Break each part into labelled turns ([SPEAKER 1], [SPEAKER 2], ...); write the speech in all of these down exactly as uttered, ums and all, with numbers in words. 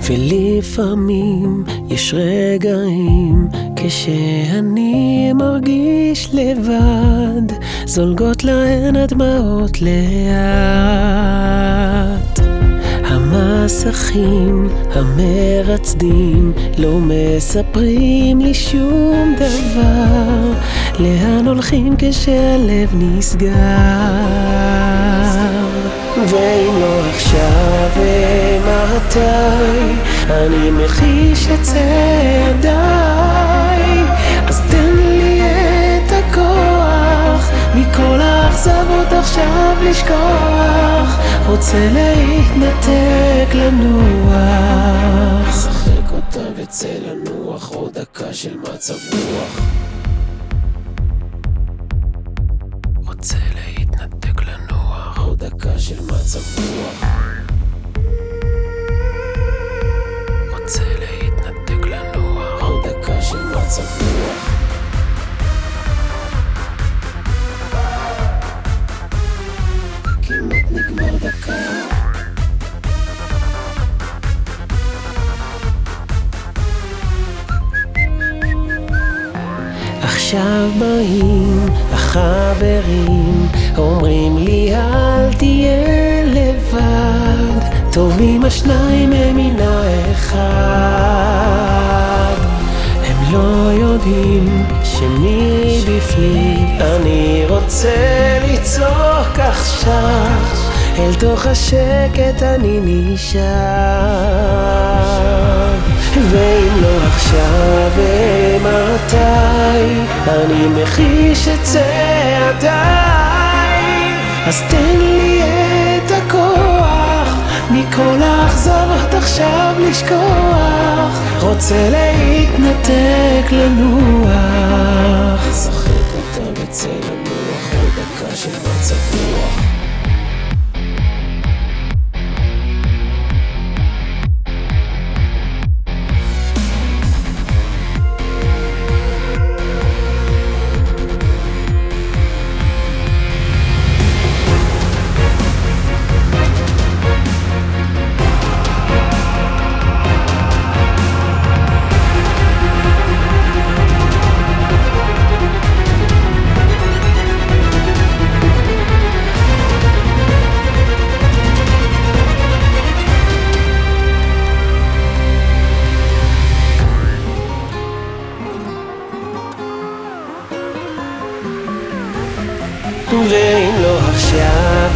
[SPEAKER 1] ולפעמים יש רגעים כשאני מרגיש לבד, זולגות להן הדמעות לאט. המסכים המרצדים לא מספרים לי שום דבר, לאן הולכים כשהלב נסגר. ואם לא עכשיו ומתי, אני מחיש את צעדיי, אז תן לי את הכוח מכל האכזבות עכשיו לשכוח, רוצה להתנתק לנוח. שחק אותה וצא לנוח, עוד דקה של מצב רוח. רוצה להתנתק לנוח, עוד דקה של מצב רוח. רוצה להתנתק לנוח, עוד דקה של מצב רוח. כמעט נגמר דקה. עכשיו באים החברים, אומרים לי אל תהיה לבד, טובים השניים הם מן האחד. הם לא יודעים שמבפנים אני רוצה לצעוק עכשיו, אל תוך השקט אני נשאר. ואם לא עכשיו ומתי, אני מחיש את צעדיי, אז תן לי את הכוח מכל האכזבות עכשיו לשכוח, רוצה להתנתק לנוח. שחק אותה וצא לנוח, עוד דקה של מצב רוח. ואם לא עכשיו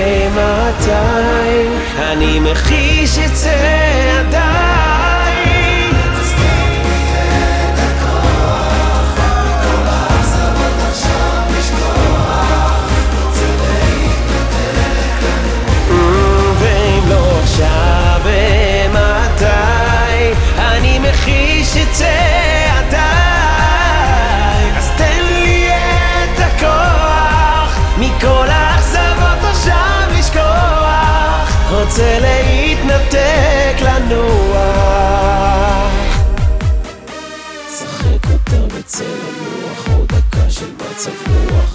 [SPEAKER 1] ומתי, אני מחיש את צעדיי, אז תן לי את הכוח מכל האכזבות עכשיו לשכוח, רוצה להתנתק לנוח. ואם לא עכשיו ומתי, אני מחיש את צעדיי, אז תן לי את הכוח מכל האכזבות עכשיו לשכוח, רוצה להתנתק לנוח. שחק אותה וצא לנוח, עוד דקה של מצב רוח.